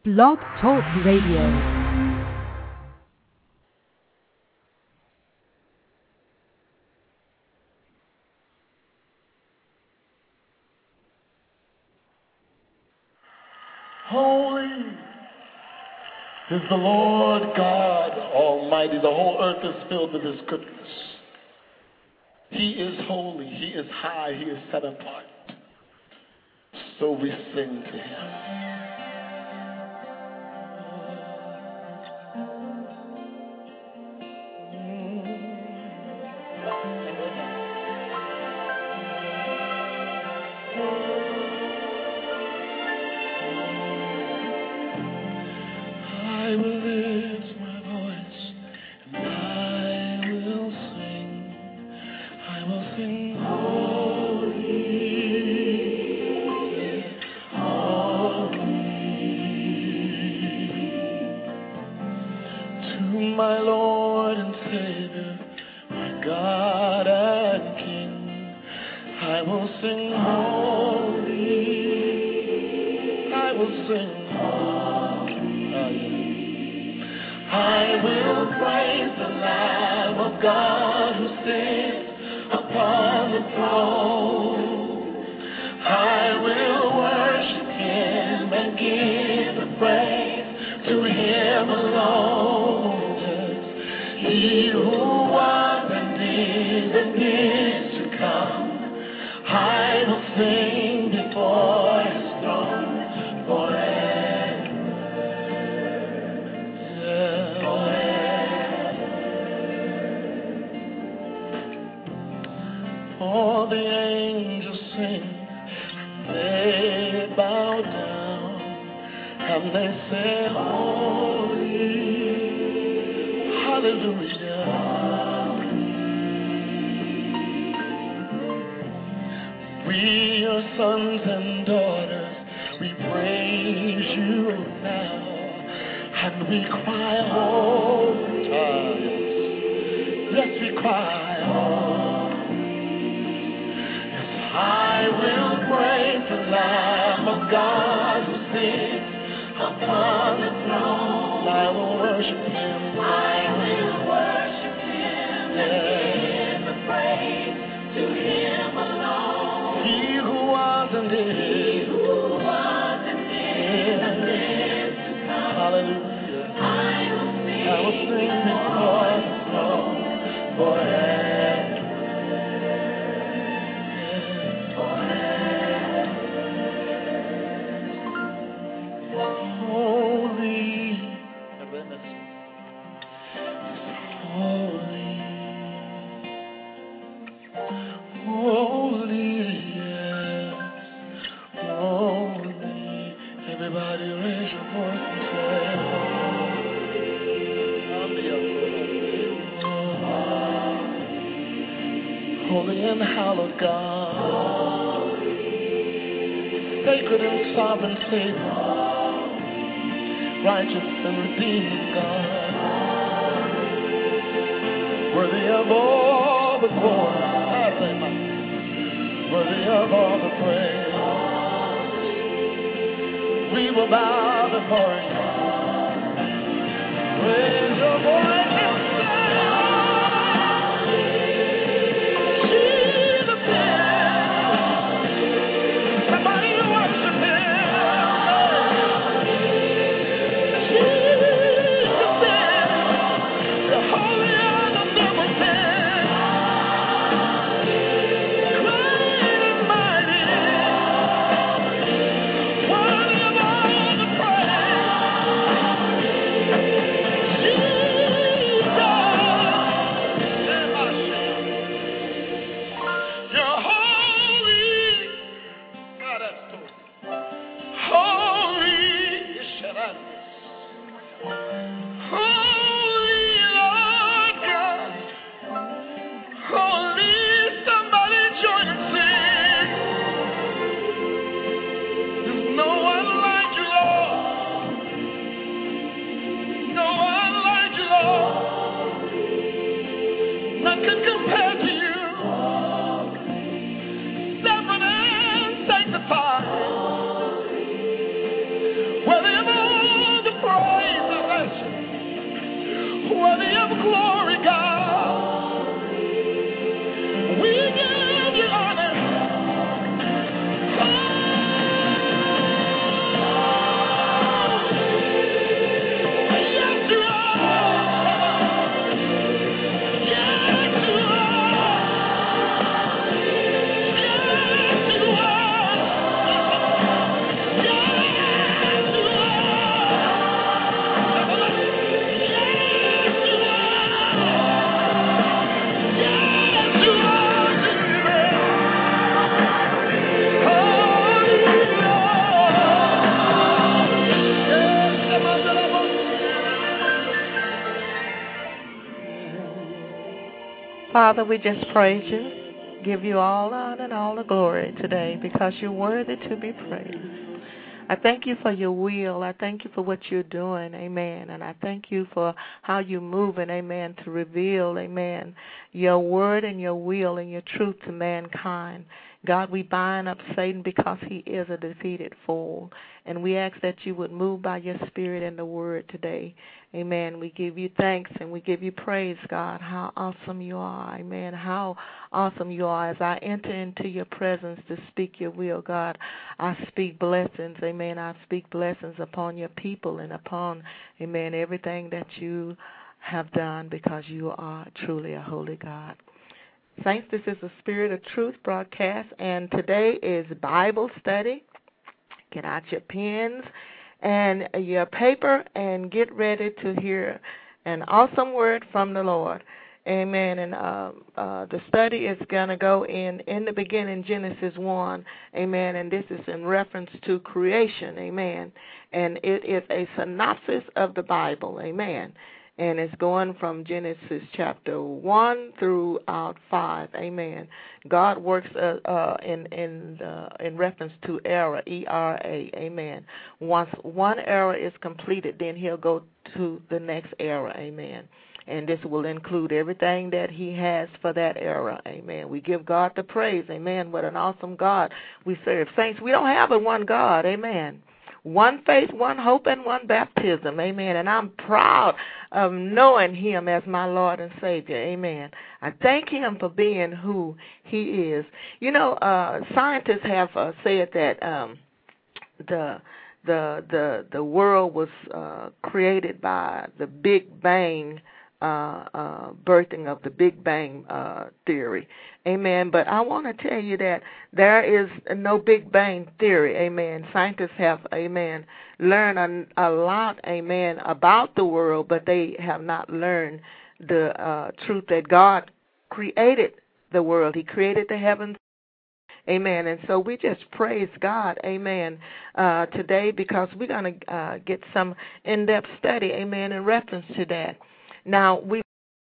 Blog Talk Radio. Holy is the Lord God Almighty. The whole earth is filled with His goodness. He is holy. He is high. He is set apart. So we sing to Him. glory, God. We give you honor. Yes, you are. Yes, you are. Yes, you are. Yes, you Father, we just praise you, give you all honor and all the glory today because you're worthy to be praised. I thank you for your will. I thank you for what you're doing, amen. And I thank you for how you're moving, amen, to reveal, amen, your word and your will and your truth to mankind. God, we bind up Satan because he is a defeated foe. And we ask that you would move by your spirit and the word today. Amen. We give you thanks and we give you praise, God, how awesome you are. Amen. How awesome you are. As I enter into your presence to speak your will, God, I speak blessings. Amen. I speak blessings upon your people and upon, amen, everything that you have done because you are truly a holy God. Saints, this is the Spirit of Truth broadcast, and today is Bible study. Get out your pens and your paper and get ready to hear an awesome word from the Lord. Amen. And the study is going to go in the beginning, Genesis 1. Amen. And this is in reference to creation. Amen. And it is a synopsis of the Bible. Amen. And it's going from Genesis chapter 1 through 5. Amen. God works in reference to era, E-R-A. Amen. Once one era is completed, then he'll go to the next era. Amen. And this will include everything that he has for that era. Amen. We give God the praise. Amen. What an awesome God we serve. Saints, we don't have but one God. Amen. One faith, one hope, and one baptism. Amen. And I'm proud of knowing him as my Lord and Savior. Amen. I thank him for being who he is. You know, scientists have said that the world was created by the Big Bang, birthing of the Big Bang theory. Amen. But I want to tell you that there is no Big Bang theory. Amen. Scientists have, amen, learned a lot, amen, about the world, but they have not learned the truth that God created the world. He created the heavens. Amen. And so we just praise God, amen, today because we're going to get some in-depth study, amen, in reference to that. Now, we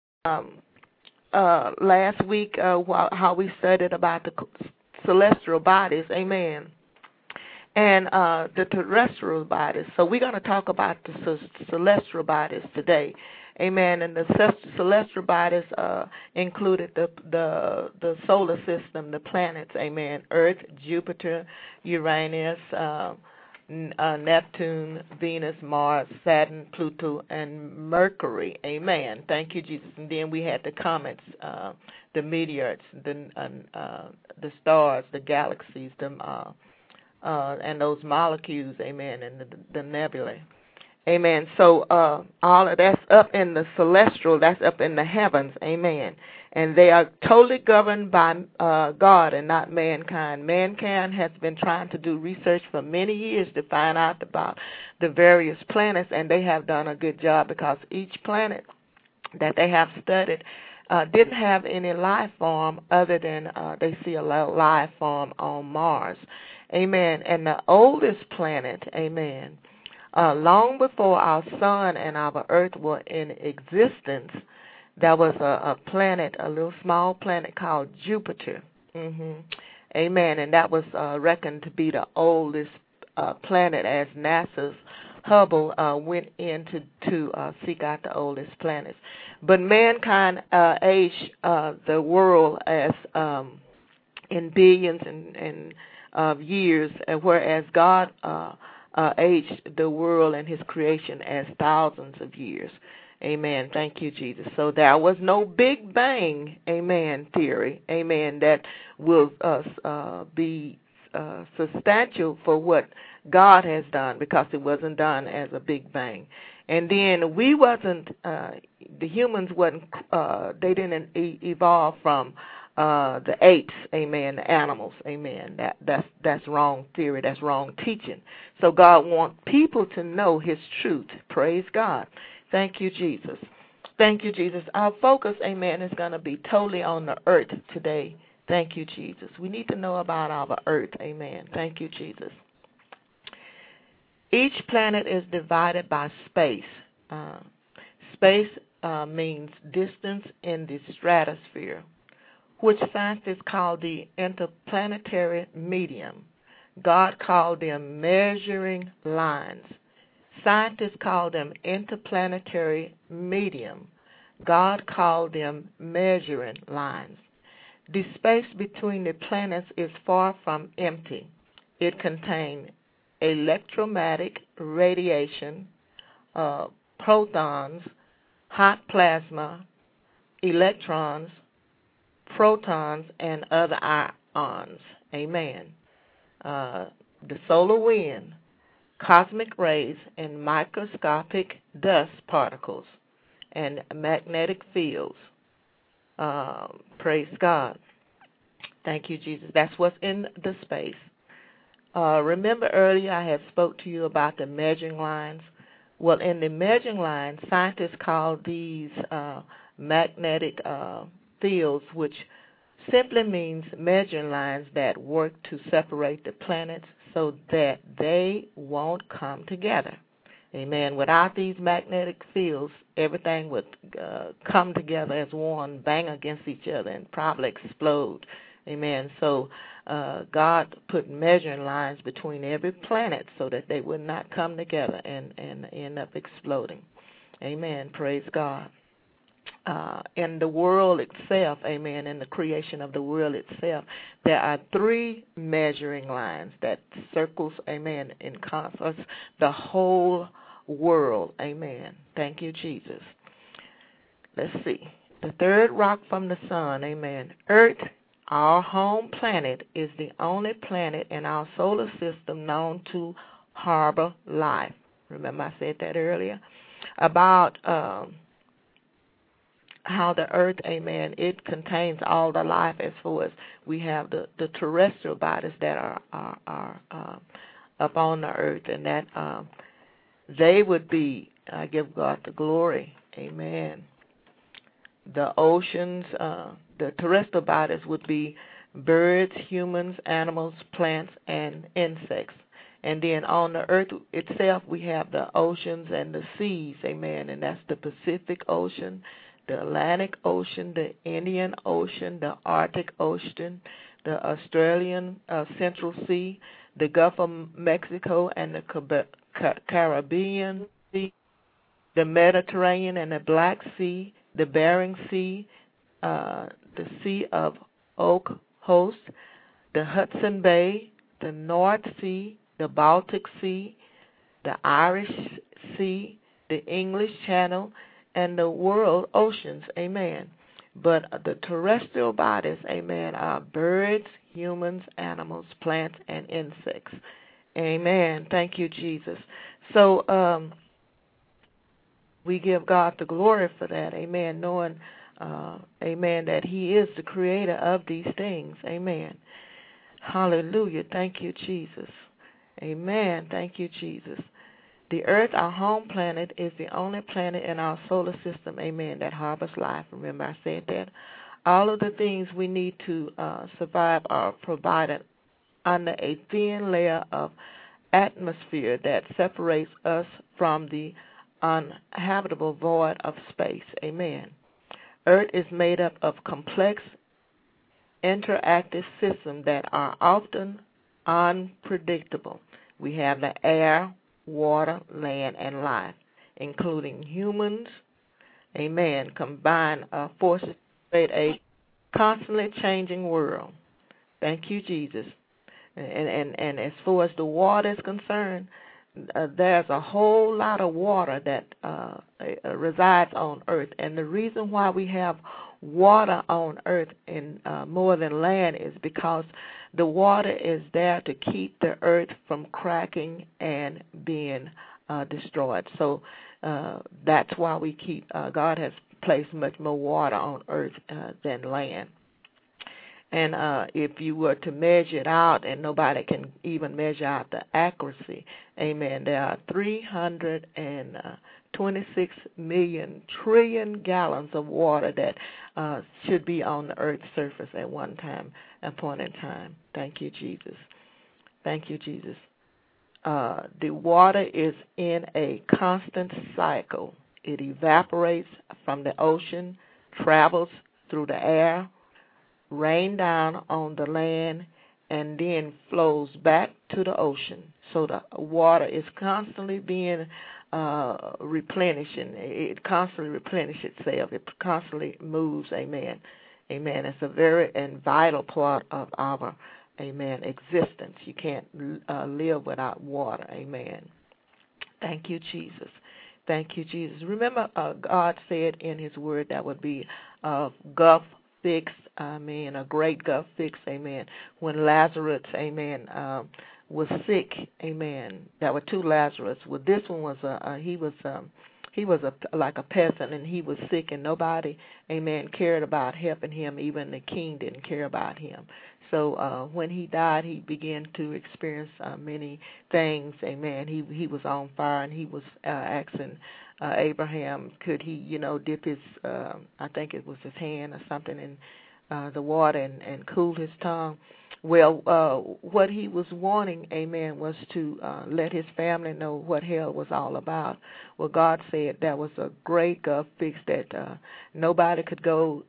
last week how we studied about the celestial bodies, amen, and the terrestrial bodies. So we're going to talk about the celestial bodies today, amen. And the celestial bodies included the solar system, the planets, amen, Earth, Jupiter, Uranus, Neptune, Venus, Mars, Saturn, Pluto, and Mercury. Amen. Thank you, Jesus. And then we had the comets, the meteors, the stars, the galaxies, and those molecules. Amen. And the nebulae. Amen. So all of that's up in the celestial. That's up in the heavens. Amen. And they are totally governed by God and not mankind. Mankind has been trying to do research for many years to find out about the various planets, and they have done a good job because each planet that they have studied didn't have any life form other than they see a life form on Mars. Amen. And the oldest planet, amen, long before our sun and our earth were in existence, there was a planet, a little small planet called Jupiter. Amen. And that was reckoned to be the oldest planet as NASA's Hubble went in to seek out the oldest planets. But mankind aged the world as in billions and of years, whereas God aged the world and his creation as thousands of years. Amen. Thank you, Jesus. So there was no Big Bang, amen, theory, amen, that will be substantial for what God has done, because it wasn't done as a Big Bang. And then we wasn't, the humans wasn't, they didn't evolve from the apes, amen, the animals, amen. That's wrong theory, that's wrong teaching. So God wants people to know His truth. Praise God. Thank you, Jesus. Thank you, Jesus. Our focus, amen, is going to be totally on the earth today. Thank you, Jesus. We need to know about our earth, amen. Thank you, Jesus. Each planet is divided by space. Space means distance in the stratosphere, which scientists call the interplanetary medium. God called them measuring lines. Scientists call them interplanetary medium. God called them measuring lines. The space between the planets is far from empty. It contains electromagnetic radiation, protons, hot plasma, electrons, protons, and other ions. Amen. The solar wind, cosmic rays, and microscopic dust particles, and magnetic fields. Praise God. Thank you, Jesus. That's what's in the space. Remember earlier I had spoke to you about the measuring lines. Well, in the measuring lines, scientists call these magnetic fields, which simply means measuring lines that work to separate the planets so that they won't come together. Amen. Without these magnetic fields, everything would come together as one, bang against each other, and probably explode. Amen. So God put measuring lines between every planet so that they would not come together and end up exploding. Amen. Praise God. In the world itself, amen, in the creation of the world itself, there are 3 measuring lines that circles, amen, encompass the whole world. Amen. Thank you, Jesus. Let's see. The third rock from the sun, amen. Earth, our home planet, is the only planet in our solar system known to harbor life. Remember I said that earlier? About how the earth, amen, it contains all the life as far as we have the terrestrial bodies that are up on the earth, and that they would be, I give God the glory, amen. The oceans, the terrestrial bodies would be birds, humans, animals, plants, and insects. And then on the earth itself, we have the oceans and the seas, amen, and that's the Pacific Ocean, the Atlantic Ocean, the Indian Ocean, the Arctic Ocean, the Australian Central Sea, the Gulf of Mexico, and the Caribbean Sea, the Mediterranean and the Black Sea, the Bering Sea, the Sea of Okhotsk, the Hudson Bay, the North Sea, the Baltic Sea, the Irish Sea, the English Channel, and the world oceans, amen. But the terrestrial bodies, amen, are birds, humans, animals, plants, and insects. Amen. Thank you, Jesus. So we give God the glory for that, amen, knowing, amen, that He is the creator of these things, amen. Hallelujah. Thank you, Jesus. Amen. Thank you, Jesus. The earth, our home planet, is the only planet in our solar system, amen, that harbors life. Remember I said that? All of the things we need to survive are provided under a thin layer of atmosphere that separates us from the uninhabitable void of space, amen. Earth is made up of complex, interactive systems that are often unpredictable. We have the air, water, land, and life, including humans, amen, combined forces to create a constantly changing world. Thank you, Jesus. And as far as the water is concerned, there's a whole lot of water that resides on earth. And the reason why we have water on earth in more than land is because the water is there to keep the earth from cracking and being destroyed. So that's why we keep, God has placed much more water on earth than land. And if you were to measure it out, and nobody can even measure out the accuracy, amen, there are 326 million trillion gallons of water that should be on the earth's surface at one time, a point in time. Thank you, Jesus. Thank you, Jesus. The water is in a constant cycle. It evaporates from the ocean, travels through the air, rain down on the land, and then flows back to the ocean. So the water is constantly being replenishing. It constantly replenishes itself. It constantly moves. Amen. Amen. It's a very and vital part of our, amen, existence. You can't live without water. Amen. Thank you, Jesus. Thank you, Jesus. Remember, God said in his word that would be gulf fixed, a great gulf fixed, amen. When Lazarus, amen, was sick, amen. There were two Lazarus. Well, this one was he was like a peasant, and he was sick, and nobody, amen, cared about helping him. Even the king didn't care about him. So when he died, he began to experience many things, amen. He was on fire, and he was asking Abraham, could he, dip his, I think it was his hand or something in the water and cool his tongue. Well, what he was wanting, amen, was to let his family know what hell was all about. Well, God said that was a great gulf fix that nobody could go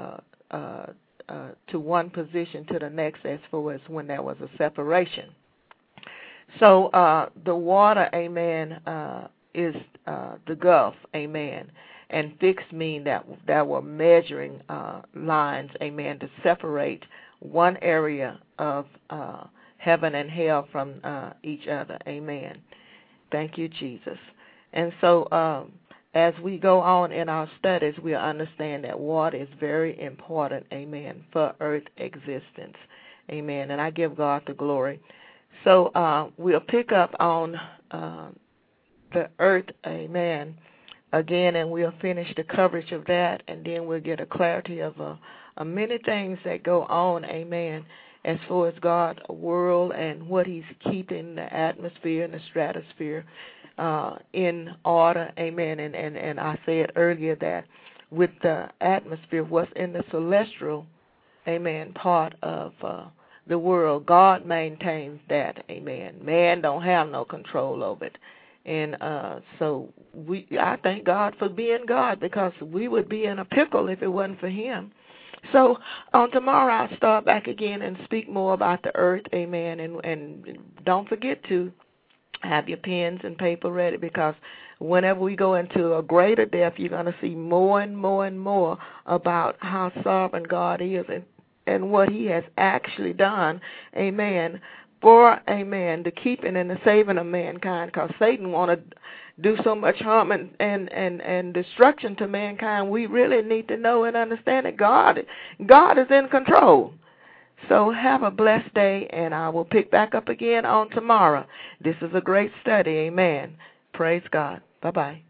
to one position to the next as far as when there was a separation. So the water, amen, is the gulf, amen, and fixed mean that there were measuring lines, amen, to separate one area of heaven and hell from each other, amen. Thank you, Jesus. And so as we go on in our studies, we understand that water is very important, amen, for earth existence, amen, and I give God the glory. So we'll pick up on the earth, amen, again, and we'll finish the coverage of that, and then we'll get a clarity of many things that go on, amen, as far as God's world and what he's keeping the atmosphere and the stratosphere in order, amen, and I said earlier that with the atmosphere, what's in the celestial, amen, part of the world, God maintains that, amen. Man don't have no control over it. And so I thank God for being God, because we would be in a pickle if it wasn't for him. So on tomorrow I'll start back again and speak more about the earth, amen, and don't forget to have your pens and paper ready, because whenever we go into a greater depth, you're going to see more and more and more about how sovereign God is and what he has actually done, amen, for, amen, the keeping and the saving of mankind, because Satan want to do so much harm and destruction to mankind. We really need to know and understand that God is in control. So have a blessed day, and I will pick back up again on tomorrow. This is a great study, amen. Praise God. Bye-bye.